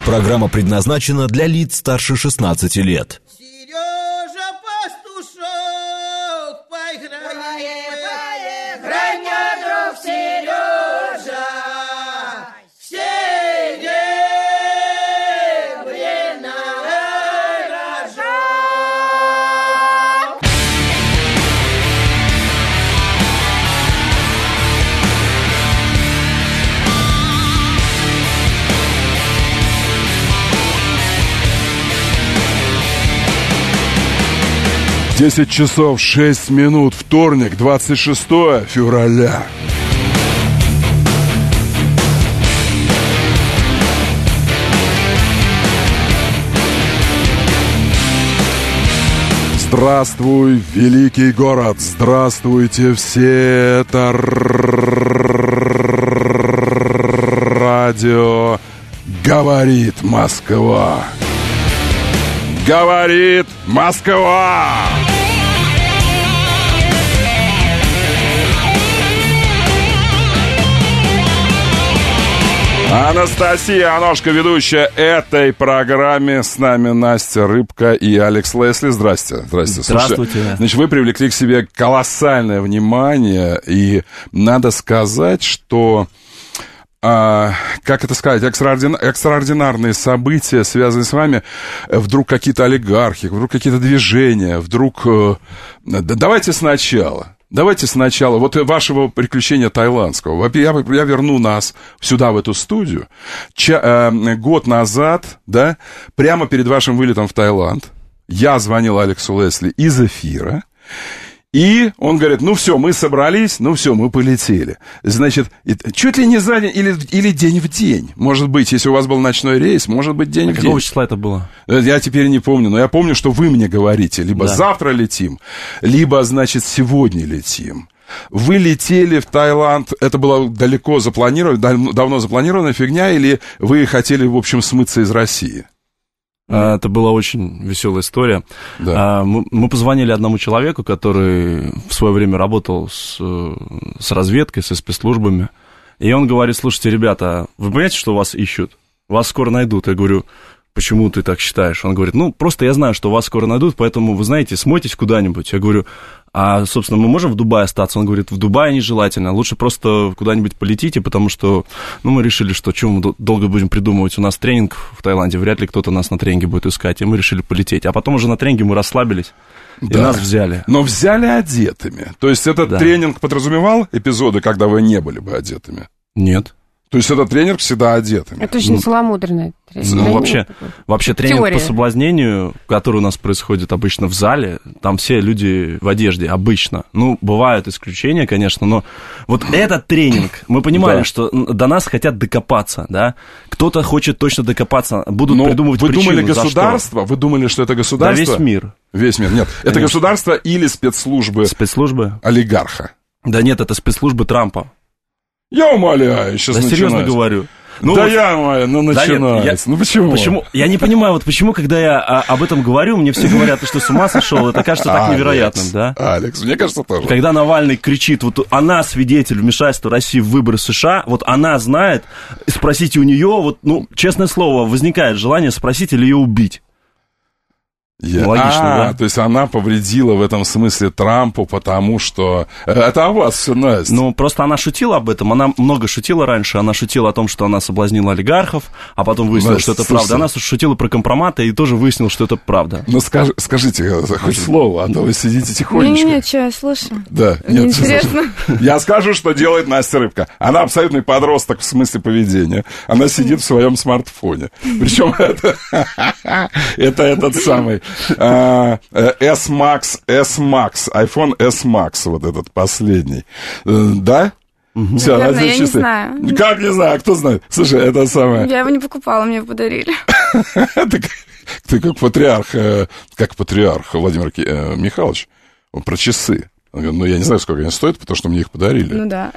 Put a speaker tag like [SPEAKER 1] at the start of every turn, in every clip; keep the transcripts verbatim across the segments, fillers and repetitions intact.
[SPEAKER 1] Программа предназначена для лиц старше шестнадцати лет.
[SPEAKER 2] Сережа Пастушок, поиграй,
[SPEAKER 3] поиграй, мне, друг Сережа, серебряная рожок.
[SPEAKER 4] десять часов шесть минут, вторник, двадцать шестое февраля. Здравствуй, великий город! Здравствуйте все! Это радио «Говорит Москва». Говорит Москва! Анастасия Аношка, ведущая этой программе. С нами Настя Рыбка и Алекс Лесли. Здрасте. Здрасте.
[SPEAKER 5] Здравствуйте.
[SPEAKER 4] Слушайте, значит, вы привлекли к себе колоссальное внимание. И надо сказать, что... А, как это сказать, экстраординар, экстраординарные события, связанные с вами, вдруг какие-то олигархи, вдруг какие-то движения, вдруг... Э, давайте сначала. Давайте сначала, вот вашего приключения тайландского. Я, я верну нас сюда, в эту студию. Ча, э, год назад, да, прямо перед вашим вылетом в Таиланд, я звонил Алексу Лесли из эфира. И он говорит, ну все, мы собрались, ну все, мы полетели. Значит, чуть ли не за день или, или день в день. Может быть, если у вас был ночной рейс, может быть, день
[SPEAKER 5] а
[SPEAKER 4] в день.
[SPEAKER 5] Какого числа это было?
[SPEAKER 4] Я теперь не помню, но я помню, что вы мне говорите, либо да. завтра летим, либо, значит, сегодня летим. Вы летели в Таиланд, это было далеко запланировано, давно запланированная фигня, или вы хотели, в общем, смыться из России?
[SPEAKER 5] Это была очень веселая история. Да. Мы, мы позвонили одному человеку, который в свое время работал с, с разведкой, со спецслужбами. И он говорит, слушайте, ребята, вы понимаете, что вас ищут? Вас скоро найдут. Я говорю, почему ты так считаешь? Он говорит, ну, просто я знаю, что вас скоро найдут, поэтому, вы знаете, смойтесь куда-нибудь. Я говорю, а, собственно, мы можем в Дубае остаться? Он говорит, в Дубае нежелательно, лучше просто куда-нибудь полетите, потому что, ну, мы решили, что чего мы долго будем придумывать, у нас тренинг в Таиланде, вряд ли кто-то нас на тренинге будет искать, и мы решили полететь. А потом уже на тренинге мы расслабились, да. и нас взяли.
[SPEAKER 4] Но взяли одетыми. То есть этот да. тренинг подразумевал эпизоды, когда вы не были бы одетыми?
[SPEAKER 5] Нет.
[SPEAKER 4] То есть этот тренер всегда одетыми.
[SPEAKER 6] Это очень ну, целомудренный тренинг.
[SPEAKER 5] Ну, вообще, вообще тренинг Теория. По соблазнению, который у нас происходит обычно в зале, там все люди в одежде, обычно. Ну, бывают исключения, конечно, но вот этот тренинг, мы понимали, да. что до нас хотят докопаться, да? Кто-то хочет точно докопаться, будут но придумывать
[SPEAKER 4] вы
[SPEAKER 5] причину,
[SPEAKER 4] думали государство? Вы думали, что это государство?
[SPEAKER 5] Да, весь мир.
[SPEAKER 4] Весь мир, нет. Конечно. Это государство или спецслужбы?
[SPEAKER 5] Спецслужбы.
[SPEAKER 4] Олигарха?
[SPEAKER 5] Да нет, это спецслужбы Трампа.
[SPEAKER 4] Я умоляю, сейчас
[SPEAKER 5] да,
[SPEAKER 4] начинается.
[SPEAKER 5] серьезно говорю.
[SPEAKER 4] Ну, да вот, я умоляю, ну начинается. Да нет, я, ну почему?
[SPEAKER 5] почему? Я не понимаю, вот почему, когда я а, об этом говорю, мне все говорят, ты что, с ума сошел? Это кажется так
[SPEAKER 4] Алекс,
[SPEAKER 5] невероятным, да?
[SPEAKER 4] Алекс, мне кажется тоже.
[SPEAKER 5] Когда Навальный кричит, вот она свидетель вмешательства России в выборы США, вот она знает, спросите у нее, вот, ну, честное слово, возникает желание спросить или ее убить.
[SPEAKER 4] Я...
[SPEAKER 5] Логично,
[SPEAKER 4] а,
[SPEAKER 5] да?
[SPEAKER 4] То есть она повредила в этом смысле Трампу, потому что... Это о вас все, Настя.
[SPEAKER 5] Ну, просто она шутила об этом, она много шутила раньше, она шутила о том, что она соблазнила олигархов, а потом выяснила, Настя, что это слушайте. правда. Она шутила про компроматы и тоже выяснила, что это правда.
[SPEAKER 4] Ну, скаж... скажите хоть слово, а то вы сидите тихонечко.
[SPEAKER 6] Нет, нет, что, я слушаю.
[SPEAKER 4] Да,
[SPEAKER 6] нет,
[SPEAKER 4] интересно. Я скажу, что делает Настя Рыбка. Она абсолютный подросток в смысле поведения. Она сидит в своем смартфоне. Причем это... Это этот самый... S-Max, S-Max, iPhone S-Max, вот этот последний. Да?
[SPEAKER 6] Угу. Все, наверное, я чисто... не знаю.
[SPEAKER 4] Как не знаю, кто знает? Слушай, это самое...
[SPEAKER 6] Я его не покупала, мне его подарили.
[SPEAKER 4] Ты как патриарх, как патриарх Владимир Михайлович, он про часы. Ну, я не знаю, сколько они стоят, потому что мне их подарили.
[SPEAKER 6] Ну да.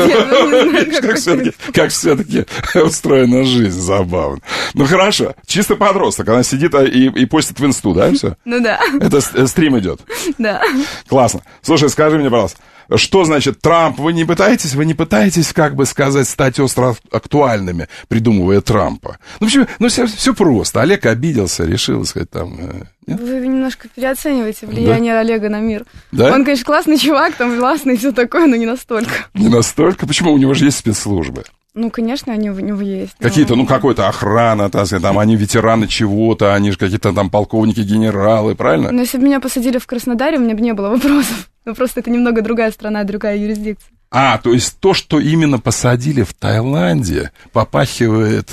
[SPEAKER 4] Как все-таки устроена жизнь, забавно. Ну хорошо, чисто подросток, она сидит и постит в инсту, да, все?
[SPEAKER 6] Ну да.
[SPEAKER 4] Это стрим идет?
[SPEAKER 6] Да.
[SPEAKER 4] Классно. Слушай, скажи мне, пожалуйста, Что значит Трамп? Вы не пытаетесь, вы не пытаетесь, как бы сказать, стать остро актуальными, придумывая Трампа? Ну, почему? Ну, все, все просто. Олег обиделся, решил, сказать, там...
[SPEAKER 6] Нет? Вы немножко переоцениваете влияние да? Олега на мир.
[SPEAKER 4] Да?
[SPEAKER 6] Он, конечно, классный чувак, там, властный и все такое, но не настолько.
[SPEAKER 4] Не настолько? Почему? У него же есть спецслужбы.
[SPEAKER 6] Ну, конечно, они у него есть. Но...
[SPEAKER 4] Какие-то, ну, какой-то охрана, там, они ветераны чего-то, они же какие-то там полковники, генералы, правильно?
[SPEAKER 6] Ну, если бы меня посадили в Краснодаре, у меня бы не было вопросов. Ну, просто это немного другая страна, другая юрисдикция.
[SPEAKER 4] А, то есть то, что именно посадили в Таиланде, попахивает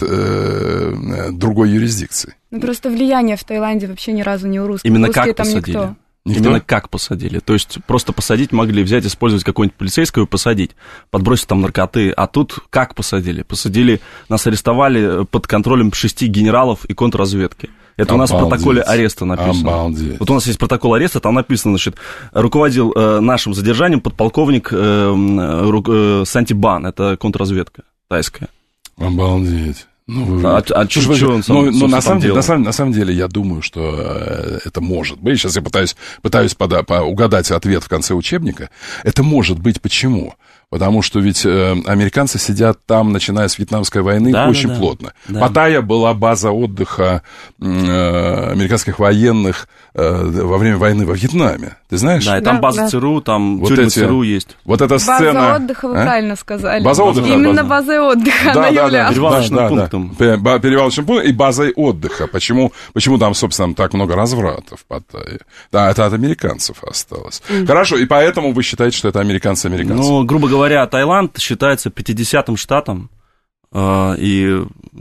[SPEAKER 4] э, другой юрисдикцией.
[SPEAKER 6] Ну, просто влияние в Таиланде вообще ни разу не у русских.
[SPEAKER 5] Именно
[SPEAKER 6] Русские
[SPEAKER 5] как
[SPEAKER 6] там
[SPEAKER 5] посадили?
[SPEAKER 6] Никто.
[SPEAKER 4] Никто?
[SPEAKER 5] Именно как посадили. То есть просто посадить могли, взять, использовать какого-нибудь полицейского и посадить, подбросить там наркоты. А тут как посадили? Посадили, нас арестовали под контролем шести генералов и контрразведки. Это у нас в протоколе ареста написано.
[SPEAKER 4] Обалдеть.
[SPEAKER 5] Вот у нас есть протокол ареста, там написано, значит, руководил э, нашим задержанием подполковник э, ру, э, Сантибан, это контрразведка тайская.
[SPEAKER 4] Обалдеть. Ну, вы...
[SPEAKER 5] А, а что он сам,
[SPEAKER 4] ну, ну, на, самом деле,
[SPEAKER 5] делал?
[SPEAKER 4] на, самом, на самом деле, я думаю, что э, это может быть. Сейчас я пытаюсь, пытаюсь пода, по, угадать ответ в конце учебника. Это может быть почему? Потому что ведь э, американцы сидят там, начиная с Вьетнамской войны, да, очень да, да. плотно. Да. Паттайя была база отдыха э, американских военных э, во время войны во Вьетнаме. Ты знаешь?
[SPEAKER 5] Да, и там
[SPEAKER 6] да,
[SPEAKER 5] база
[SPEAKER 6] да.
[SPEAKER 5] ЦРУ, там
[SPEAKER 4] вот
[SPEAKER 5] тюрьмы
[SPEAKER 4] эти,
[SPEAKER 5] ЦРУ есть.
[SPEAKER 4] Вот эта
[SPEAKER 6] база
[SPEAKER 4] сцена...
[SPEAKER 6] База отдыха, вы
[SPEAKER 4] а?
[SPEAKER 6] правильно сказали.
[SPEAKER 4] База отдыха.
[SPEAKER 6] Именно базой отдыха
[SPEAKER 4] да,
[SPEAKER 6] она
[SPEAKER 4] да,
[SPEAKER 6] являлась.
[SPEAKER 4] Да,
[SPEAKER 5] перевалочным
[SPEAKER 4] да,
[SPEAKER 5] пунктом.
[SPEAKER 4] Да. Перевалочным пунктом и базой отдыха. Почему, почему там, собственно, так много развратов в Паттайе? Да, это от американцев осталось. Mm. Хорошо, и поэтому вы считаете, что это американцы-американцы?
[SPEAKER 5] Ну, грубо говоря, Таиланд считается пятидесятым штатом, э, и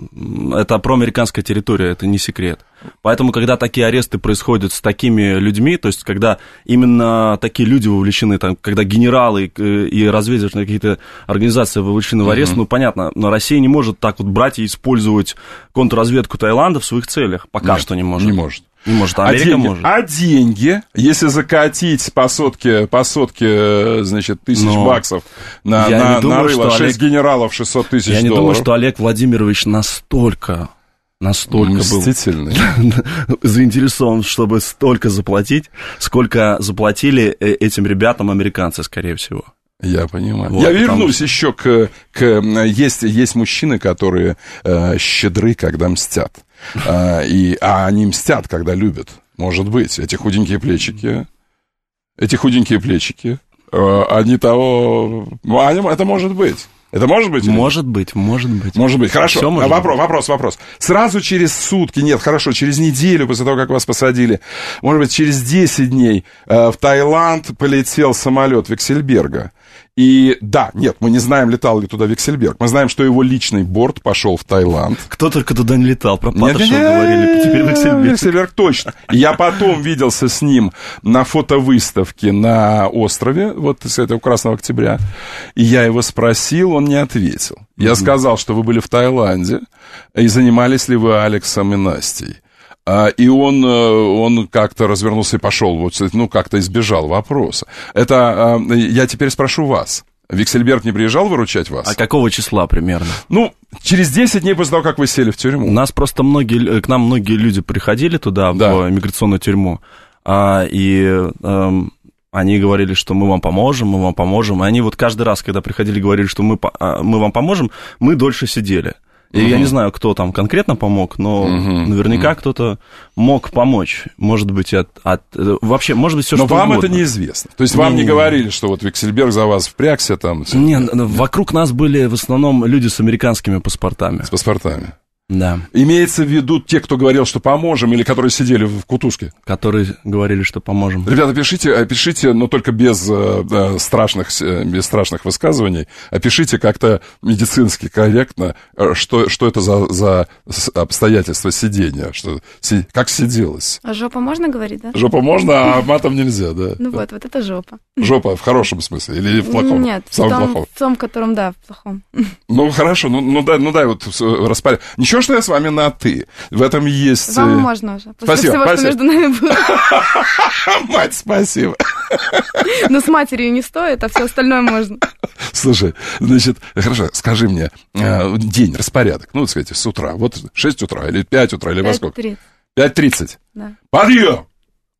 [SPEAKER 5] это проамериканская территория, это не секрет. Поэтому, когда такие аресты происходят с такими людьми, то есть, когда именно такие люди вовлечены, там, когда генералы и разведывательные какие-то организации вовлечены в арест, mm-hmm. ну, понятно, но Россия не может так вот брать и использовать контрразведку Таиланда в своих целях. Пока
[SPEAKER 4] Нет,
[SPEAKER 5] что не может.
[SPEAKER 4] Не может.
[SPEAKER 5] Не может, а
[SPEAKER 4] а
[SPEAKER 5] Америка
[SPEAKER 4] деньги,
[SPEAKER 5] может.
[SPEAKER 4] А деньги, если закатить по сотке, по сотке, значит, тысяч но баксов на, на, думаю, на рыло, шесть Олег... генералов, шестьсот тысяч долларов.
[SPEAKER 5] Я не думаю, что Олег Владимирович настолько, настолько
[SPEAKER 4] мстительный.
[SPEAKER 5] был заинтересован, чтобы столько заплатить, сколько заплатили этим ребятам американцы, скорее всего.
[SPEAKER 4] Я понимаю.
[SPEAKER 5] Вот,
[SPEAKER 4] я вернусь
[SPEAKER 5] что...
[SPEAKER 4] еще к... к есть, есть мужчины, которые э, щедры, когда мстят. А, и, а они мстят, когда любят. Может быть. Эти худенькие плечики. Эти худенькие плечики. Э, они того... Они, это может быть. Это может быть?
[SPEAKER 5] Может или? быть, может быть.
[SPEAKER 4] Может быть. Хорошо.
[SPEAKER 5] Может
[SPEAKER 4] вопрос,
[SPEAKER 5] быть.
[SPEAKER 4] вопрос, вопрос. Сразу через сутки, нет, хорошо, через неделю после того, как вас посадили, может быть, через десять дней э, в Таиланд полетел самолет Виксельберга. И да, нет, мы не знаем, летал ли туда Виксельберг. Мы знаем, что его личный борт пошел в Таиланд.
[SPEAKER 5] Кто только туда не летал, про Патрушева говорили, теперь Виксельберг.
[SPEAKER 4] Виксельберг, точно. Я потом виделся с ним на фотовыставке на острове, вот с этого Красного Октября, и я его спросил, он не ответил. Я mm-hmm. сказал, что вы были в Таиланде, и занимались ли вы Алексом и Настей. И он, он как-то развернулся и пошел, вот, ну, как-то избежал вопроса. Это я теперь спрошу вас. Виксельберг не приезжал выручать вас?
[SPEAKER 5] А какого числа примерно?
[SPEAKER 4] Ну, через десять дней после того, как вы сели в тюрьму.
[SPEAKER 5] У нас просто многие, к нам многие люди приходили туда, да. в иммиграционную тюрьму, и они говорили, что мы вам поможем, мы вам поможем. И они вот каждый раз, когда приходили, говорили, что мы, мы вам поможем, мы дольше сидели. И uh-huh. я не знаю, кто там конкретно помог, но uh-huh. наверняка uh-huh. кто-то мог помочь. Может быть, от, от... вообще, может быть, все
[SPEAKER 4] но
[SPEAKER 5] что
[SPEAKER 4] вам
[SPEAKER 5] угодно.
[SPEAKER 4] Это неизвестно. То есть не, вам не, не говорили, что вот Виксельберг за вас впрягся там?
[SPEAKER 5] Нет, вокруг нас были в основном люди с американскими паспортами.
[SPEAKER 4] С паспортами.
[SPEAKER 5] Да.
[SPEAKER 4] Имеется в виду те, кто говорил, что поможем, или которые сидели в кутузке?
[SPEAKER 5] Которые говорили, что поможем.
[SPEAKER 4] Ребята, пишите, пишите, но только без, э, страшных, без страшных высказываний. Опишите как-то медицински корректно, что, что это за, за обстоятельства сидения, что, си, как сиделось.
[SPEAKER 6] А жопа можно говорить, да?
[SPEAKER 4] Жопа можно, а матом нельзя, да.
[SPEAKER 6] Ну вот, вот это жопа.
[SPEAKER 4] Жопа в хорошем смысле или в плохом?
[SPEAKER 6] Нет,
[SPEAKER 4] в самом
[SPEAKER 6] том,
[SPEAKER 4] плохом.
[SPEAKER 6] В том, в котором, да, в плохом.
[SPEAKER 4] Ну, хорошо, ну, ну, дай, ну дай вот распарить. Ничего, что я с вами на «ты». В этом есть...
[SPEAKER 6] Вам можно уже. После
[SPEAKER 4] спасибо,
[SPEAKER 6] всего,
[SPEAKER 4] спасибо.
[SPEAKER 6] что между нами было.
[SPEAKER 4] Мать, спасибо.
[SPEAKER 6] Но с матерью не стоит, а все остальное можно.
[SPEAKER 4] Слушай, значит, хорошо, скажи мне, день, распорядок, ну, вот скажите, с утра, вот шесть утра, или пять утра, или во сколько?
[SPEAKER 6] пять тридцать.
[SPEAKER 4] пять тридцать.
[SPEAKER 6] Да.
[SPEAKER 4] Подъем!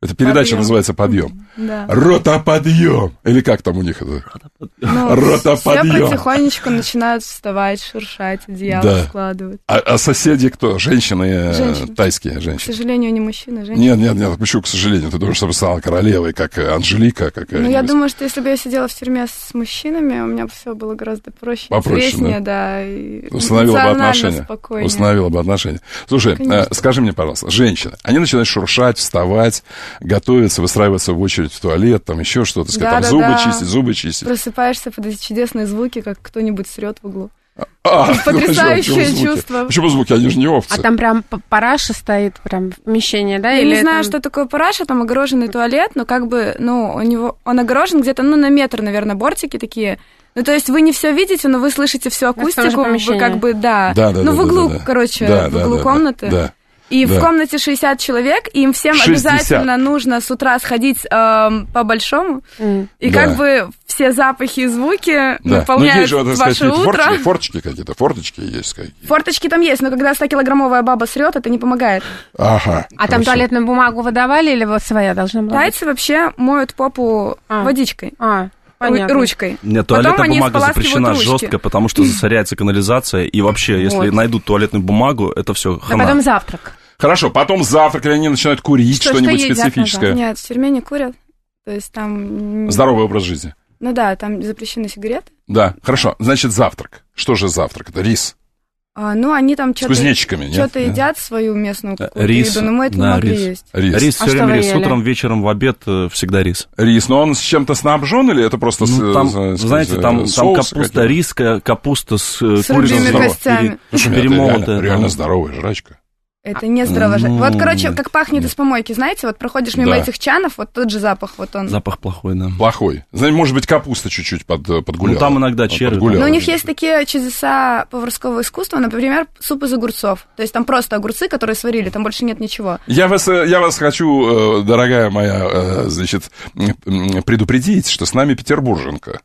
[SPEAKER 4] Это передача
[SPEAKER 6] Подъем.
[SPEAKER 4] называется «Подъем».
[SPEAKER 6] Да.
[SPEAKER 4] Рота подъем! Или как там у них это?
[SPEAKER 6] Ну,
[SPEAKER 4] Рота
[SPEAKER 6] все
[SPEAKER 4] подъем!
[SPEAKER 6] потихонечку начинают вставать, шуршать, одеяло
[SPEAKER 4] Да.
[SPEAKER 6] складывать.
[SPEAKER 4] А, а соседи кто? Женщины, э,
[SPEAKER 6] Женщины.
[SPEAKER 4] тайские
[SPEAKER 6] К
[SPEAKER 4] женщины?
[SPEAKER 6] сожалению, не мужчина, а женщина.
[SPEAKER 4] Нет, нет, нет, почему, к сожалению? Ты думаешь, чтобы стала королевой, как Анжелика какая-нибудь?
[SPEAKER 6] Ну, я думаю, что если бы я сидела в тюрьме с мужчинами, у меня бы все было гораздо проще,
[SPEAKER 4] Попроще,
[SPEAKER 6] интереснее, да, и
[SPEAKER 4] Установила бы
[SPEAKER 6] эмоционально
[SPEAKER 4] отношения.
[SPEAKER 6] спокойнее.
[SPEAKER 4] Установила бы отношения. Слушай, э,
[SPEAKER 6] Конечно.
[SPEAKER 4] скажи мне, пожалуйста, женщины, они начинают шуршать, вставать, готовиться, выстраиваться в очередь в туалет, там еще что-то, сказать,
[SPEAKER 6] Да,
[SPEAKER 4] там
[SPEAKER 6] да,
[SPEAKER 4] зубы
[SPEAKER 6] да.
[SPEAKER 4] чистить, зубы чистить.
[SPEAKER 6] Просыпаешься под эти чудесные звуки, как кто-нибудь срет в углу.
[SPEAKER 4] А,
[SPEAKER 6] Потрясающее
[SPEAKER 4] почему звуки?
[SPEAKER 6] чувство.
[SPEAKER 4] Почему звуки? Они же не овцы.
[SPEAKER 7] А там прям п- параша стоит, прям помещение, да?
[SPEAKER 6] Я
[SPEAKER 7] Или
[SPEAKER 6] не знаю,
[SPEAKER 7] там-
[SPEAKER 6] что такое параша, там огороженный туалет, но как бы, ну, у него, он огорожен где-то, ну, на метр, наверное, бортики такие. Ну, то есть вы не все видите, но вы слышите всю
[SPEAKER 7] том же
[SPEAKER 6] акустику, вы
[SPEAKER 7] помещении.
[SPEAKER 6] как бы, да.
[SPEAKER 4] Да, да,
[SPEAKER 6] ну,
[SPEAKER 4] да,
[SPEAKER 6] в углу,
[SPEAKER 4] да, да, да.
[SPEAKER 6] короче,
[SPEAKER 4] Да,
[SPEAKER 6] в
[SPEAKER 4] да,
[SPEAKER 6] углу
[SPEAKER 4] да,
[SPEAKER 6] комнаты.
[SPEAKER 4] Да.
[SPEAKER 6] И
[SPEAKER 4] Да.
[SPEAKER 6] в комнате шестьдесят человек, и им всем
[SPEAKER 4] шестьдесят.
[SPEAKER 6] обязательно нужно с утра сходить эм, по-большому.
[SPEAKER 7] М.
[SPEAKER 6] И
[SPEAKER 4] Да.
[SPEAKER 6] как бы все запахи и звуки
[SPEAKER 4] Да. Ну,
[SPEAKER 6] наполняют
[SPEAKER 4] есть же, вот, так сказать,
[SPEAKER 6] ваше
[SPEAKER 4] какие-то
[SPEAKER 6] утро.
[SPEAKER 4] форточки, форточки какие-то, форточки есть какие-то.
[SPEAKER 6] Форточки там есть, но когда ста-килограммовая баба срет, это не помогает.
[SPEAKER 4] Ага.
[SPEAKER 7] А там
[SPEAKER 4] хорошо.
[SPEAKER 7] туалетную бумагу выдавали или вот своя должна была? быть?
[SPEAKER 6] Тайцы вообще моют попу
[SPEAKER 7] А.
[SPEAKER 6] водичкой,
[SPEAKER 7] А,
[SPEAKER 6] ру-
[SPEAKER 7] понятно.
[SPEAKER 6] ручкой.
[SPEAKER 5] Нет,
[SPEAKER 6] Потом
[SPEAKER 5] туалетная
[SPEAKER 6] они
[SPEAKER 5] бумага
[SPEAKER 6] споласкивают
[SPEAKER 5] запрещена
[SPEAKER 6] ручки.
[SPEAKER 5] жестко, потому что засоряется канализация. И вообще, если
[SPEAKER 7] Вот.
[SPEAKER 5] найдут туалетную бумагу, это все
[SPEAKER 7] А
[SPEAKER 5] хана.
[SPEAKER 7] потом завтрак.
[SPEAKER 4] Хорошо, потом завтрак, или они начинают курить
[SPEAKER 7] Что-
[SPEAKER 4] что-нибудь
[SPEAKER 7] что едят на
[SPEAKER 4] специфическое.
[SPEAKER 6] Нет, в тюрьме не курят. То есть там...
[SPEAKER 4] Здоровый образ жизни.
[SPEAKER 6] Ну да, там запрещены сигареты.
[SPEAKER 4] Да, хорошо. Значит, завтрак. Что же завтрак? Это рис.
[SPEAKER 6] А, ну, они там
[SPEAKER 4] С
[SPEAKER 6] что-то
[SPEAKER 4] кузнечиками, нет?
[SPEAKER 6] что-то
[SPEAKER 4] Нет?
[SPEAKER 6] едят, свою местную какую-то
[SPEAKER 5] Рис,
[SPEAKER 6] еду, но мы это
[SPEAKER 5] да,
[SPEAKER 6] не могли
[SPEAKER 5] рис.
[SPEAKER 6] есть.
[SPEAKER 4] Рис.
[SPEAKER 5] Рис,
[SPEAKER 7] А
[SPEAKER 5] все
[SPEAKER 7] что
[SPEAKER 5] время
[SPEAKER 7] вы
[SPEAKER 5] рис.
[SPEAKER 7] ели?
[SPEAKER 5] Утром, вечером, в обед э, всегда рис.
[SPEAKER 4] Рис, но он с чем-то снабжен или это просто
[SPEAKER 5] Ну,
[SPEAKER 4] с,
[SPEAKER 5] там,
[SPEAKER 4] с- с-
[SPEAKER 5] знаете,
[SPEAKER 4] с-
[SPEAKER 5] там, там
[SPEAKER 4] соусы
[SPEAKER 5] капуста,
[SPEAKER 4] какие-то?
[SPEAKER 5] рис, ка- капуста с, э,
[SPEAKER 6] С рыбьими
[SPEAKER 5] курицей,
[SPEAKER 6] костями.
[SPEAKER 5] пере-
[SPEAKER 4] Слушай, это
[SPEAKER 5] перемолотая.
[SPEAKER 4] реально, реально
[SPEAKER 5] там.
[SPEAKER 4] здоровая жрачка.
[SPEAKER 6] Это не здорово.
[SPEAKER 5] Ну,
[SPEAKER 6] Вот, короче,
[SPEAKER 5] нет,
[SPEAKER 6] как пахнет из помойки, знаете, вот проходишь мимо
[SPEAKER 4] Да.
[SPEAKER 6] этих чанов, вот тот же запах, вот он.
[SPEAKER 5] Запах плохой, да.
[SPEAKER 4] Плохой. Знаете, может быть, капуста чуть-чуть под, подгуляла.
[SPEAKER 5] Ну, там иногда
[SPEAKER 4] Вот
[SPEAKER 5] черви.
[SPEAKER 4] подгуляла.
[SPEAKER 6] Но у них есть такие чудеса поварского искусства, например, суп из огурцов. То есть там просто огурцы, которые сварили, там больше нет ничего.
[SPEAKER 4] Я вас, э, я вас хочу, э, дорогая моя, э, значит, м, м, предупредить, что с нами петербурженка.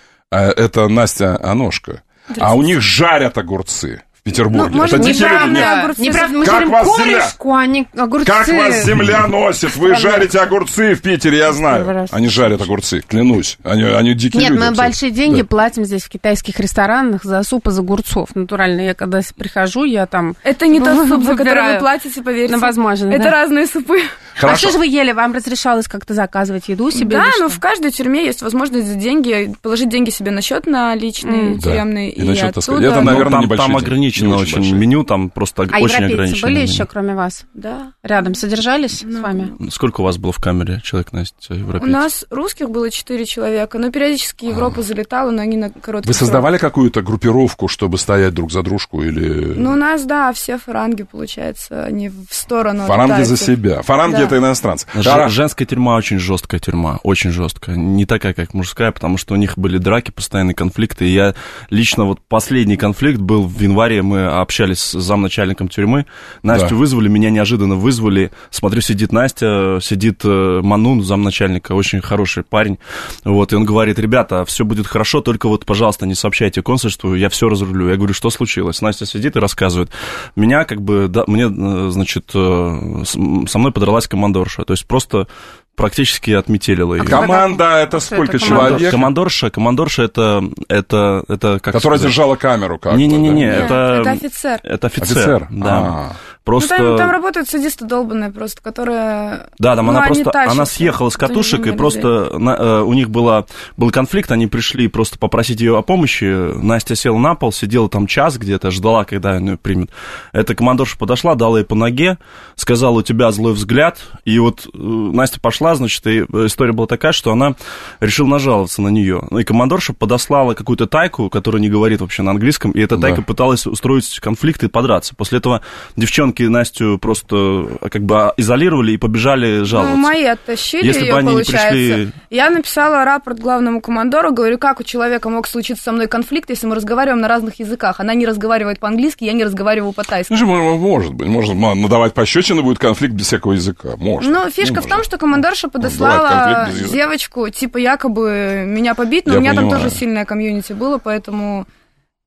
[SPEAKER 4] А Это Настя Аношка. А у них жарят огурцы в Петербурге.
[SPEAKER 6] Ну, может,
[SPEAKER 4] Это дикие люди.
[SPEAKER 6] неправда.
[SPEAKER 4] Нет.
[SPEAKER 6] огурцы.
[SPEAKER 7] Неправда, мы
[SPEAKER 4] Как
[SPEAKER 7] жарим
[SPEAKER 4] вас земля?
[SPEAKER 7] корешку, а не огурцы.
[SPEAKER 4] Как вас земля носит? Вы жарите огурцы в Питере, я
[SPEAKER 7] Первый
[SPEAKER 4] знаю.
[SPEAKER 7] раз.
[SPEAKER 4] Они жарят огурцы, клянусь. Они, они дикие
[SPEAKER 7] Нет,
[SPEAKER 4] люди.
[SPEAKER 7] мы
[SPEAKER 4] абсолютно.
[SPEAKER 7] большие деньги
[SPEAKER 4] Да.
[SPEAKER 7] платим здесь в китайских ресторанах за суп из огурцов. Натурально. Я когда прихожу, я там...
[SPEAKER 6] Это не тот суп, за который
[SPEAKER 7] Выбираю.
[SPEAKER 6] вы платите, поверьте.
[SPEAKER 7] Ну, возможно,
[SPEAKER 6] Это
[SPEAKER 7] да.
[SPEAKER 6] разные супы.
[SPEAKER 7] А
[SPEAKER 4] Хорошо.
[SPEAKER 7] что же вы ели? Вам разрешалось как-то заказывать еду себе?
[SPEAKER 6] Да,
[SPEAKER 7] или
[SPEAKER 6] но
[SPEAKER 7] что?
[SPEAKER 6] в каждой тюрьме есть возможность за деньги, положить деньги себе на счет на личный,
[SPEAKER 7] М.
[SPEAKER 4] Да.
[SPEAKER 6] тюремный,
[SPEAKER 4] И
[SPEAKER 6] и,
[SPEAKER 4] на счет, так сказать.
[SPEAKER 6] оттуда...
[SPEAKER 4] Это,
[SPEAKER 5] Ну,
[SPEAKER 4] наверное,
[SPEAKER 5] там,
[SPEAKER 4] небольшие
[SPEAKER 5] там
[SPEAKER 4] деньги.
[SPEAKER 5] ограничено
[SPEAKER 4] Не
[SPEAKER 5] очень,
[SPEAKER 4] большие.
[SPEAKER 5] меню, там просто
[SPEAKER 7] А
[SPEAKER 5] очень
[SPEAKER 7] европейцы
[SPEAKER 5] ограничено.
[SPEAKER 7] были
[SPEAKER 5] меню.
[SPEAKER 7] еще, кроме вас?
[SPEAKER 6] Да.
[SPEAKER 7] Рядом содержались с
[SPEAKER 6] Ну,
[SPEAKER 7] вами?
[SPEAKER 5] Сколько у вас было в камере человек, Настя,
[SPEAKER 6] У
[SPEAKER 5] европейцев?
[SPEAKER 6] нас русских было четыре человека, но периодически Европа залетала, но они на короткий
[SPEAKER 4] Вы
[SPEAKER 6] срок.
[SPEAKER 4] создавали какую-то группировку, чтобы стоять друг за дружку или...
[SPEAKER 6] Ну, у нас, да, все фаранги, получается, они в сторону.
[SPEAKER 4] Фаранги за
[SPEAKER 6] тайцев.
[SPEAKER 4] себя. Фаранги
[SPEAKER 6] Да.
[SPEAKER 4] это иностранцы.
[SPEAKER 5] Ж-
[SPEAKER 4] Да.
[SPEAKER 5] Женская тюрьма очень жесткая тюрьма, очень жесткая. Не такая, как мужская, потому что у них были драки, постоянные конфликты. И я лично, вот последний конфликт был в январе, мы общались с замначальником тюрьмы. Настю
[SPEAKER 4] Да.
[SPEAKER 5] вызвали, меня неожиданно вызвали. Смотрю, сидит Настя, сидит э, Манун, замначальника, очень хороший парень. Вот, и он говорит: ребята, все будет хорошо, только вот, пожалуйста, не сообщайте консульству, я все разрулю. Я говорю: что случилось? Настя сидит и рассказывает. Меня как бы, да, мне, э, значит, э, с- со мной подралась командорша. То есть просто практически отметелила ее.
[SPEAKER 4] Команда это
[SPEAKER 7] Что
[SPEAKER 4] сколько
[SPEAKER 7] это команда?
[SPEAKER 4] человек?
[SPEAKER 5] Командорша, командорша это, это, это как
[SPEAKER 4] Которая
[SPEAKER 5] сказать?
[SPEAKER 4] держала камеру как-то.
[SPEAKER 5] Не-не-не,
[SPEAKER 4] да?
[SPEAKER 6] Нет,
[SPEAKER 5] это,
[SPEAKER 6] это офицер.
[SPEAKER 5] это офицер.
[SPEAKER 4] Офицер?
[SPEAKER 5] Да.
[SPEAKER 4] А.
[SPEAKER 5] Просто...
[SPEAKER 6] Ну, там, там работают садисты долбанные просто, которые...
[SPEAKER 5] Да, там
[SPEAKER 6] ну,
[SPEAKER 5] она
[SPEAKER 6] они
[SPEAKER 5] просто,
[SPEAKER 6] тащатся
[SPEAKER 5] она съехала с
[SPEAKER 6] за
[SPEAKER 5] катушек, и
[SPEAKER 6] невинных
[SPEAKER 5] просто на- э, у них была, был конфликт, они пришли просто попросить ее о помощи, Настя села на пол, сидела там час где-то, ждала, когда она ее примет. Эта командорша подошла, дала ей по ноге, сказала: у тебя злой взгляд, и вот э, Настя пошла, значит, и история была такая, что она решила нажаловаться на нее. Ну, и командорша подослала какую-то тайку, которая не говорит вообще на английском, и эта
[SPEAKER 4] Да.
[SPEAKER 5] тайка пыталась устроить конфликт и подраться. После этого девчонки Настю просто как бы изолировали и побежали жаловаться.
[SPEAKER 6] Ну, мои оттащили
[SPEAKER 5] Если бы
[SPEAKER 6] ее,
[SPEAKER 5] они не
[SPEAKER 6] получается.
[SPEAKER 5] пришли-
[SPEAKER 6] Я написала рапорт главному командору, говорю: как у человека мог случиться со мной конфликт, если мы разговариваем на разных языках? Она не разговаривает по-английски, я не разговариваю по-тайски.
[SPEAKER 4] Ну, же, мо- может быть, может м, надавать пощечины будет конфликт без всякого языка. Может.
[SPEAKER 6] Ну, фишка
[SPEAKER 4] Ну,
[SPEAKER 6] в том,
[SPEAKER 4] может.
[SPEAKER 6] что командорша
[SPEAKER 4] бывает
[SPEAKER 6] подослала
[SPEAKER 4] конфликт без языка.
[SPEAKER 6] девочку, типа, якобы меня побить, но
[SPEAKER 4] Я
[SPEAKER 6] у меня там
[SPEAKER 4] понимаю.
[SPEAKER 6] тоже сильное комьюнити было, поэтому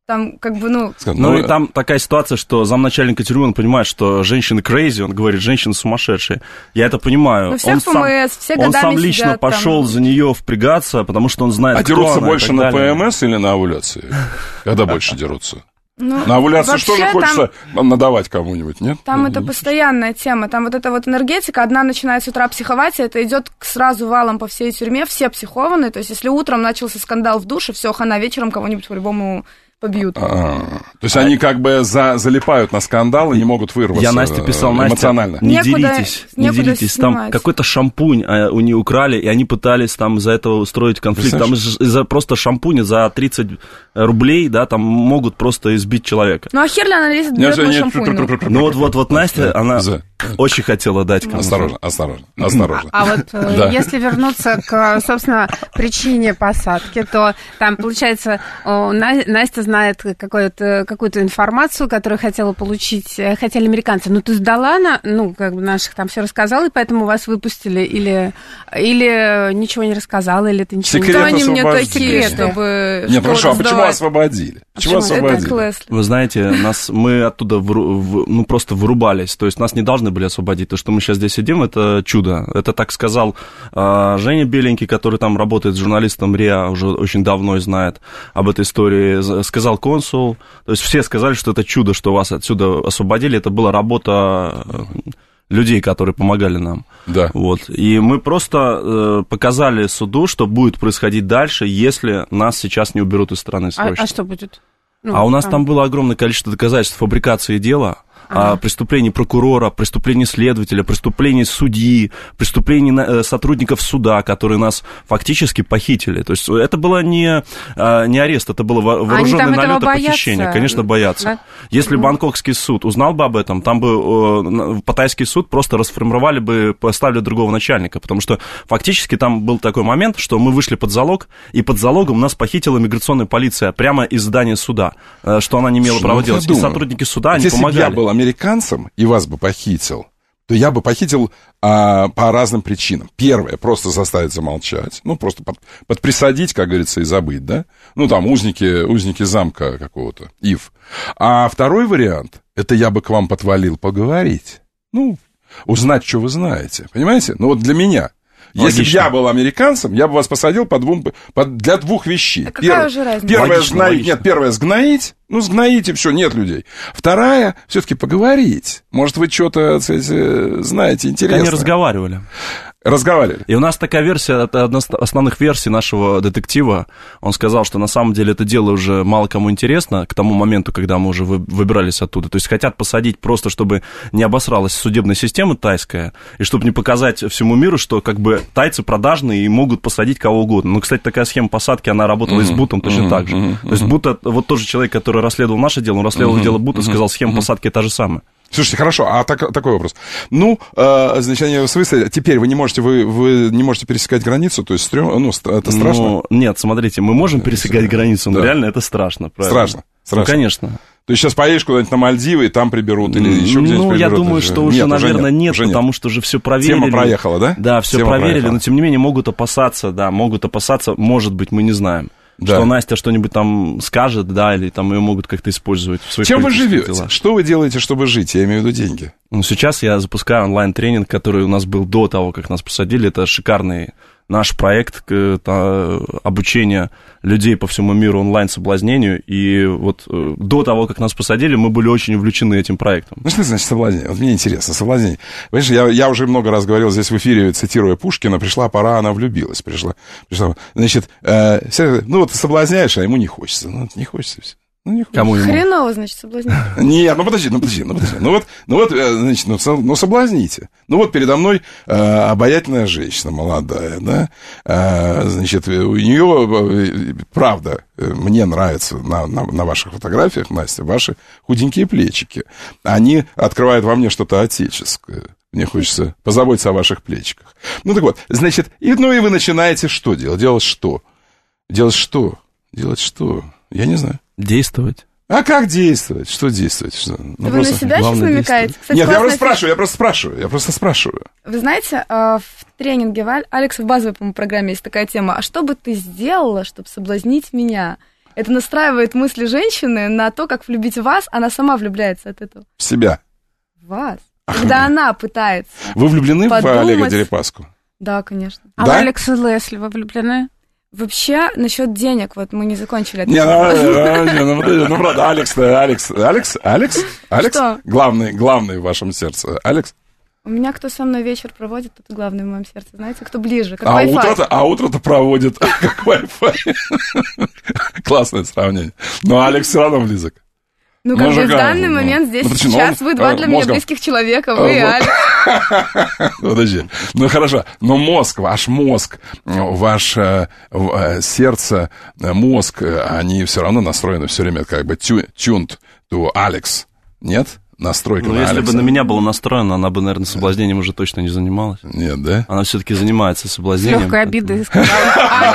[SPEAKER 6] Там, как бы, ну...
[SPEAKER 5] Ну, ну, и там такая ситуация, что замначальника тюрьмы, он понимает, что женщины crazy, он говорит, женщины сумасшедшие. Я это понимаю.
[SPEAKER 6] Ну, все
[SPEAKER 5] он
[SPEAKER 6] в ПМС,
[SPEAKER 5] сам,
[SPEAKER 6] все годами
[SPEAKER 5] Он сам лично
[SPEAKER 6] сидят,
[SPEAKER 5] пошел
[SPEAKER 6] там...
[SPEAKER 5] за нее впрягаться, потому что он знает,
[SPEAKER 4] а
[SPEAKER 5] кто
[SPEAKER 4] дерутся
[SPEAKER 5] она
[SPEAKER 4] больше на
[SPEAKER 5] далее.
[SPEAKER 4] ПМС или на овуляции? Когда больше дерутся?
[SPEAKER 6] Ну,
[SPEAKER 4] на овуляции что же хочется
[SPEAKER 6] там,
[SPEAKER 4] надавать кому-нибудь, нет?
[SPEAKER 6] Там это постоянная тема. Там вот эта вот энергетика, одна начинает с утра психовать, и это идет сразу валом по всей тюрьме, все психованы. То есть, если утром начался скандал в душе, все, хана, вечером кого-нибудь по-любому побьют.
[SPEAKER 4] А-а-а. То есть, они как бы за, залипают на скандал и не могут вырваться.
[SPEAKER 5] Я Насте писал,
[SPEAKER 4] эмоционально.
[SPEAKER 5] Настя, не
[SPEAKER 6] некуда,
[SPEAKER 5] делитесь, не делитесь.
[SPEAKER 6] Снимать.
[SPEAKER 5] Там какой-то шампунь а, у них украли, и они пытались там из-за этого устроить конфликт. Там из-за просто шампуня за тридцать рублей, да, там могут просто избить человека.
[SPEAKER 6] Ну, а хер ли она лезет, берет мой шампунь?
[SPEAKER 5] Ну, вот, вот, вот Настя, она очень хотела дать кому-то.
[SPEAKER 4] Осторожно, осторожно, осторожно.
[SPEAKER 7] А вот если вернуться к, собственно, причине посадки, то там, получается, Настя знает какую-то, какую-то информацию, которую хотела получить, хотели американцы. Ну, ты сдала, на, ну, как бы наших там все рассказала, и поэтому вас выпустили, или, или ничего не рассказала, или ты ничего не
[SPEAKER 6] сказала? Кто они мне такие, чтобы...
[SPEAKER 4] Нет, хорошо, а почему освободили? Почему освободили?
[SPEAKER 5] Вы знаете, нас, мы оттуда вру, в, ну, просто вырубались, то есть нас не должны были освободить. То, что мы сейчас здесь сидим, это чудо. Это так сказал а, Женя Беленький, который там работает с журналистом РИА, уже очень давно и знает об этой истории, сказал консул. То есть все сказали, что это чудо, что вас отсюда освободили. Это была работа людей, которые помогали нам.
[SPEAKER 4] Да.
[SPEAKER 5] Вот. И мы просто э, показали суду, что будет происходить дальше, если нас сейчас не уберут из страны срочно.
[SPEAKER 7] А, а что будет?
[SPEAKER 5] Ну, а у нас там... там было огромное количество доказательств фабрикации дела, ага. преступлений прокурора, преступлений следователя, преступлений судьи, преступлений сотрудников суда, которые нас фактически похитили. То есть это было не, не арест, это было вооруженный налет и похищение. Конечно, боятся. Да? Если угу. бангкокский суд узнал бы об этом, там бы паттайский суд просто расформировали бы, поставили другого начальника, потому что фактически там был такой момент, что мы вышли под залог, и под залогом нас похитила миграционная полиция прямо из здания суда, что она не имела права делать. И сотрудники суда, они
[SPEAKER 4] Если
[SPEAKER 5] помогали.
[SPEAKER 4] Если бы я был американцем и вас бы похитил, то я бы похитил а, по разным причинам. Первое, просто заставить замолчать, ну, просто под, подприсадить, как говорится, и забыть, да? Ну, там, узники, узники замка какого-то, Ив. А второй вариант, это я бы к вам подвалил поговорить, ну, узнать, что вы знаете, понимаете? Ну, вот для меня. Если бы я был американцем, я бы вас посадил по двум, по, для двух вещей.
[SPEAKER 6] А какая Первое, уже разница?
[SPEAKER 4] Первое,
[SPEAKER 5] логично,
[SPEAKER 4] сгноить,
[SPEAKER 5] логично.
[SPEAKER 4] Нет, первое, сгноить. Ну, сгноите, все, нет людей. Вторая, все-таки поговорить. Может, вы что-то, кстати, знаете, интересное.
[SPEAKER 5] Они разговаривали.
[SPEAKER 4] Разговаривали.
[SPEAKER 5] И у нас такая версия, это одна из основных версий нашего детектива. Он сказал, что на самом деле это дело уже мало кому интересно к тому моменту, когда мы уже выбирались оттуда. То есть хотят посадить просто, чтобы не обосралась судебная система тайская, и чтобы не показать всему миру, что как бы тайцы продажные и могут посадить кого угодно. Ну, кстати, такая схема посадки, она работала mm-hmm. и с Бутом точно mm-hmm. так же. Mm-hmm. То есть Бута, вот тот же человек, который расследовал наше дело, он расследовал mm-hmm. дело Бута, mm-hmm. сказал, схема mm-hmm. посадки та же самая.
[SPEAKER 4] Слушайте, хорошо, а так, такой вопрос. Ну, э, значит, они выставили, теперь вы не можете, вы, вы не можете пересекать границу, то есть стрём, ну, это страшно? Ну,
[SPEAKER 5] нет, смотрите, мы можем пересекать Если... границу, но да. реально это страшно, правильно?
[SPEAKER 4] Страшно, страшно.
[SPEAKER 5] Ну, конечно.
[SPEAKER 4] То есть сейчас поедешь куда-нибудь на Мальдивы, и там приберут, или еще где-нибудь
[SPEAKER 5] Ну,
[SPEAKER 4] приберут,
[SPEAKER 5] я думаю, что уже, нет, наверное, нет,
[SPEAKER 4] уже нет,
[SPEAKER 5] потому что уже все проверили.
[SPEAKER 4] Тема проехала, да?
[SPEAKER 5] Да, все
[SPEAKER 4] Тема
[SPEAKER 5] проверили,
[SPEAKER 4] проехала.
[SPEAKER 5] Но тем не менее могут опасаться, да, могут опасаться, может быть, мы не знаем. Да. Что Настя что-нибудь там скажет, да, или там ее могут как-то использовать в своих
[SPEAKER 4] Чем вы живете?
[SPEAKER 5] Делах.
[SPEAKER 4] Что вы делаете, чтобы жить? Я имею в виду деньги.
[SPEAKER 5] Ну, сейчас я запускаю онлайн-тренинг, который у нас был до того, как нас посадили. Это шикарный наш проект это обучение людей по всему миру онлайн-соблазнению. И вот до того, как нас посадили, мы были очень увлечены этим проектом.
[SPEAKER 4] Ну, что значит соблазнение? Вот мне интересно, соблазнение. Понимаешь, я, я уже много раз говорил здесь в эфире, цитируя Пушкина, пришла пора, она влюбилась. Пришла, пришла. Значит, э, ну вот ты соблазняешь, а ему не хочется. Ну, не хочется все. Ну, не
[SPEAKER 6] Кому ему? Хреново, значит, соблазнить.
[SPEAKER 4] Нет, ну подожди, ну подожди, ну подожди. Ну вот, ну вот, значит, ну, со, ну соблазните. Ну вот передо мной э, обаятельная женщина, молодая, да, э, значит, у нее, правда, мне нравится на, на, на ваших фотографиях, Настя, ваши худенькие плечики. Они открывают во мне что-то отеческое. Мне хочется позаботиться о ваших плечиках. Ну так вот, значит, и, ну и вы начинаете что делать? Делать что? Делать что? Делать что? Я не знаю.
[SPEAKER 5] Действовать.
[SPEAKER 4] А как действовать? Что действовать? Что? Ну,
[SPEAKER 6] вы на себя сейчас намекаете?
[SPEAKER 4] Кстати, Нет, я просто спрашиваю, я просто спрашиваю, я просто спрашиваю.
[SPEAKER 6] Вы знаете, в тренинге Алекса в базовой, по-моему, программе есть такая тема. А что бы ты сделала, чтобы соблазнить меня? Это настраивает мысли женщины на то, как влюбить в вас, она сама влюбляется от этого.
[SPEAKER 4] В себя.
[SPEAKER 6] В вас. Когда Ах, она пытается.
[SPEAKER 4] Вы влюблены подумать... в Олега Дерипаску?
[SPEAKER 6] Да, конечно.
[SPEAKER 7] А
[SPEAKER 4] да?
[SPEAKER 7] в Алекса Лесли вы влюблены?
[SPEAKER 6] Вообще, насчет денег, вот мы не закончили это.
[SPEAKER 4] Не, ну, ну, ну, правда, Алекс, Алекс, Алекс, Алекс, Алекс,
[SPEAKER 6] Что?
[SPEAKER 4] главный, главный в вашем сердце, Алекс?
[SPEAKER 6] У меня кто со мной вечер проводит, тот главный в моем сердце, знаете, кто ближе, как
[SPEAKER 4] а
[SPEAKER 6] Wi-Fi.
[SPEAKER 4] Утро-то, а утро-то проводит как Wi-Fi. Классное сравнение. Но Алекс все равно близок.
[SPEAKER 6] Ну, как бы в данный момент здесь сейчас вы два для меня близких человека, вы и Алекс.
[SPEAKER 4] Подожди. Ну, хорошо. Но мозг, ваш мозг, ваше сердце, мозг, они все равно настроены все время как бы tuned to Alex. Нет? Настройка
[SPEAKER 5] ну,
[SPEAKER 4] на
[SPEAKER 5] если
[SPEAKER 4] Алекса.
[SPEAKER 5] бы на меня было настроено, она бы, наверное, соблазнением уже точно не занималась.
[SPEAKER 4] Нет, да?
[SPEAKER 5] Она все-таки занимается соблазнением.
[SPEAKER 7] Легкой обидой сказала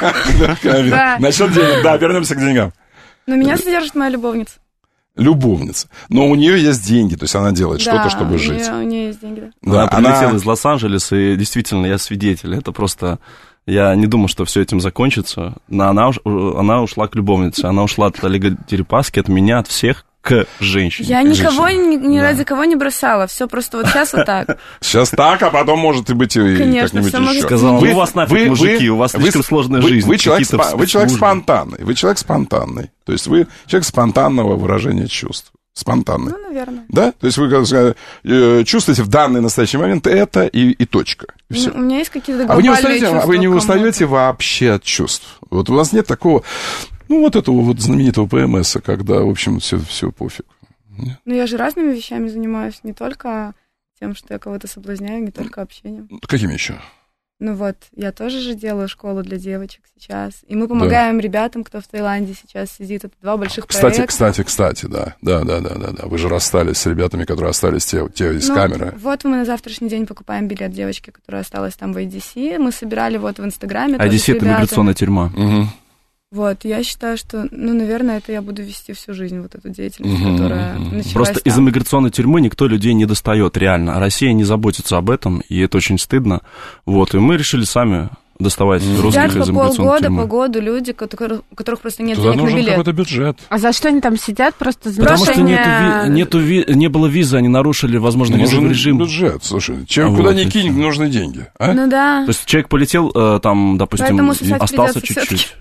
[SPEAKER 7] Алекс.
[SPEAKER 4] Насчет денег, да, вернемся к деньгам.
[SPEAKER 6] Но меня содержит моя любовница.
[SPEAKER 4] Любовница. Но у нее есть деньги, то есть она делает
[SPEAKER 6] да,
[SPEAKER 4] что-то, чтобы жить.
[SPEAKER 6] Да, у нее есть деньги, да.
[SPEAKER 5] да она прилетела
[SPEAKER 4] она...
[SPEAKER 5] из Лос-Анджелеса, и действительно, я свидетель. Это просто... Я не думал, что все этим закончится. Но она, уш... она ушла к любовнице. Она ушла от Олега Дерипаски, от меня, от всех, к женщине.
[SPEAKER 6] Я
[SPEAKER 5] к
[SPEAKER 6] никого
[SPEAKER 5] женщине.
[SPEAKER 6] ни, ни
[SPEAKER 5] да.
[SPEAKER 6] ради кого не бросала. Все просто вот сейчас вот так.
[SPEAKER 4] Сейчас так, а потом может и быть и
[SPEAKER 6] Конечно,
[SPEAKER 4] как-нибудь еще.
[SPEAKER 5] Сказала, вы, ну, у вас нафиг, вы, мужики, вы, у вас слишком
[SPEAKER 4] вы,
[SPEAKER 5] сложная
[SPEAKER 4] вы,
[SPEAKER 5] жизнь.
[SPEAKER 4] Вы человек, спа- вы человек спонтанный. Вы человек спонтанный. То есть вы человек спонтанного выражения чувств. Спонтанный.
[SPEAKER 6] Ну, наверное.
[SPEAKER 4] Да? То есть вы э, чувствуете в данный настоящий момент это и, и точка. И все.
[SPEAKER 6] У меня есть какие-то
[SPEAKER 4] а вы не устаете,
[SPEAKER 6] чувства.
[SPEAKER 4] А вы не устаете вообще от чувств? Вот у вас нет такого, ну, вот этого вот знаменитого ПМСа, когда, в общем, все, все пофиг. Нет?
[SPEAKER 6] Ну, я же разными вещами занимаюсь, не только тем, что я кого-то соблазняю, не только общением.
[SPEAKER 4] Какими еще?
[SPEAKER 6] Ну вот, я тоже же делаю школу для девочек сейчас. И мы помогаем да. ребятам, кто в Таиланде сейчас сидит. Это два больших
[SPEAKER 4] кстати,
[SPEAKER 6] проекта.
[SPEAKER 4] Кстати, кстати, да. Да, да, да, да, да. Вы же расстались с ребятами, которые остались те, те из
[SPEAKER 6] ну,
[SPEAKER 4] камеры.
[SPEAKER 6] Вот мы на завтрашний день покупаем билет девочки, которая осталась там в эй ди си. Мы собирали вот в Инстаграме.
[SPEAKER 5] эй ди си — это миграционная тюрьма.
[SPEAKER 4] Угу.
[SPEAKER 6] Вот, я считаю, что, ну, наверное, это я буду вести всю жизнь, вот эту деятельность, mm-hmm. которая началась
[SPEAKER 5] Просто
[SPEAKER 6] там.
[SPEAKER 5] Из иммиграционной тюрьмы никто людей не достает, реально. Россия не заботится об этом, и это очень стыдно. Вот, и мы решили сами доставать mm-hmm. русских
[SPEAKER 6] Сидят
[SPEAKER 5] из
[SPEAKER 6] по
[SPEAKER 5] иммиграционной
[SPEAKER 6] полгода,
[SPEAKER 5] тюрьмы.
[SPEAKER 6] по году люди, которые, у которых просто нет
[SPEAKER 4] Туда
[SPEAKER 6] денег на билет.
[SPEAKER 4] нужен какой-то бюджет.
[SPEAKER 7] А за что они там сидят? Просто за
[SPEAKER 5] Потому
[SPEAKER 7] нарушение...
[SPEAKER 5] что нету, ви... нету ви... не было визы, они нарушили, возможно,
[SPEAKER 4] нужен
[SPEAKER 5] визовый режим.
[SPEAKER 4] Бюджет, слушай, чем
[SPEAKER 5] вот,
[SPEAKER 4] куда ни кинь, нужны деньги. А?
[SPEAKER 6] Ну да.
[SPEAKER 5] То есть человек полетел, там, допустим, остался чуть-чуть.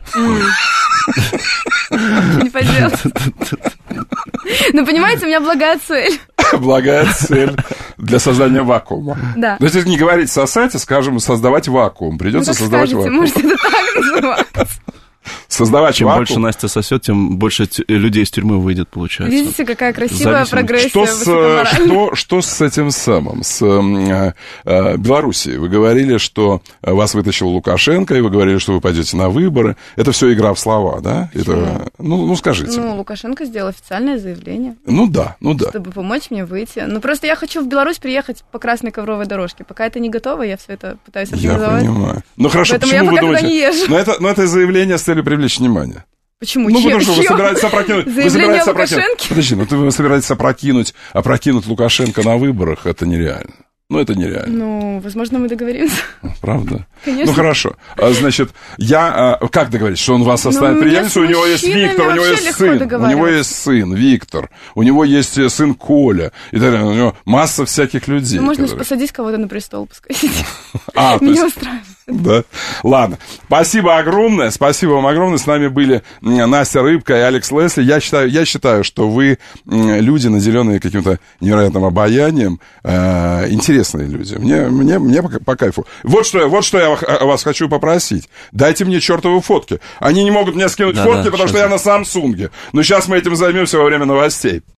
[SPEAKER 6] Не поделать. Ну, понимаете, у меня благая цель.
[SPEAKER 4] Благая цель для создания вакуума.
[SPEAKER 6] Да.
[SPEAKER 4] То есть, если не говорить сосать, а, скажем, создавать вакуум. Придется
[SPEAKER 6] ну,
[SPEAKER 4] создавать
[SPEAKER 6] скажете,
[SPEAKER 4] вакуум.
[SPEAKER 6] Может, это так называется.
[SPEAKER 4] Создавать
[SPEAKER 5] Чем
[SPEAKER 4] вакуум.
[SPEAKER 5] больше Настя сосет, тем больше т- людей из тюрьмы выйдет, получается.
[SPEAKER 6] Видите, какая красивая
[SPEAKER 5] Зависимость.
[SPEAKER 6] прогрессия
[SPEAKER 4] Что с, что, что с этим самым, с э, э, Белоруссией? Вы говорили, что вас вытащил Лукашенко, и вы говорили, что вы пойдете на выборы. Это все игра в слова, да? Это, ну, ну, скажите.
[SPEAKER 6] Ну, Лукашенко сделал официальное заявление.
[SPEAKER 4] Ну, да, ну, да.
[SPEAKER 6] Чтобы помочь мне выйти. Ну, просто я хочу в Беларусь приехать по красной ковровой дорожке. Пока это не готово, я все это пытаюсь организовать.
[SPEAKER 4] Я понимаю. Ну, хорошо,
[SPEAKER 6] Поэтому
[SPEAKER 4] почему
[SPEAKER 6] я
[SPEAKER 4] вы
[SPEAKER 6] пока
[SPEAKER 4] думаете?
[SPEAKER 6] туда не езжу.
[SPEAKER 4] Но это, но это заявление с целью привлечь внимание.
[SPEAKER 6] Почему?
[SPEAKER 4] Ну,
[SPEAKER 6] Чем?
[SPEAKER 4] потому что вы
[SPEAKER 6] Чьё?
[SPEAKER 4] собираетесь опрокинуть... Вы
[SPEAKER 6] Заявление
[SPEAKER 4] собираетесь опрокинуть...
[SPEAKER 6] Лукашенко?
[SPEAKER 4] Подожди, ну ты вы собираетесь опрокинуть, опрокинуть Лукашенко на выборах, это нереально. Ну, это нереально.
[SPEAKER 6] Ну, возможно, мы договоримся.
[SPEAKER 4] Правда?
[SPEAKER 6] Конечно.
[SPEAKER 4] Ну, хорошо. Значит, я... Как договориться, что он вас оставит
[SPEAKER 6] ну,
[SPEAKER 4] преемницу? У него есть Виктор, у него есть сын. У него есть сын Виктор. У него есть сын Коля. И так далее. У него масса всяких людей.
[SPEAKER 6] Ну, можно
[SPEAKER 4] которые...
[SPEAKER 6] посадить кого-то на престол, пускай сидит.
[SPEAKER 4] А, то
[SPEAKER 6] Меня
[SPEAKER 4] есть...
[SPEAKER 6] устраивает.
[SPEAKER 4] Да. Ладно. Спасибо огромное. Спасибо вам огромное. С нами были Настя Рыбка и Алекс Лесли. Я считаю, я считаю, что вы люди, наделенные каким-то невероятным обаянием. Э, интересные люди. Мне, мне, мне по, по кайфу. Вот что, вот что я вас хочу попросить. Дайте мне чертовы фотки. Они не могут мне скинуть
[SPEAKER 5] да,
[SPEAKER 4] фотки,
[SPEAKER 5] да,
[SPEAKER 4] потому что я на Самсунге. Но сейчас мы этим займемся во время новостей.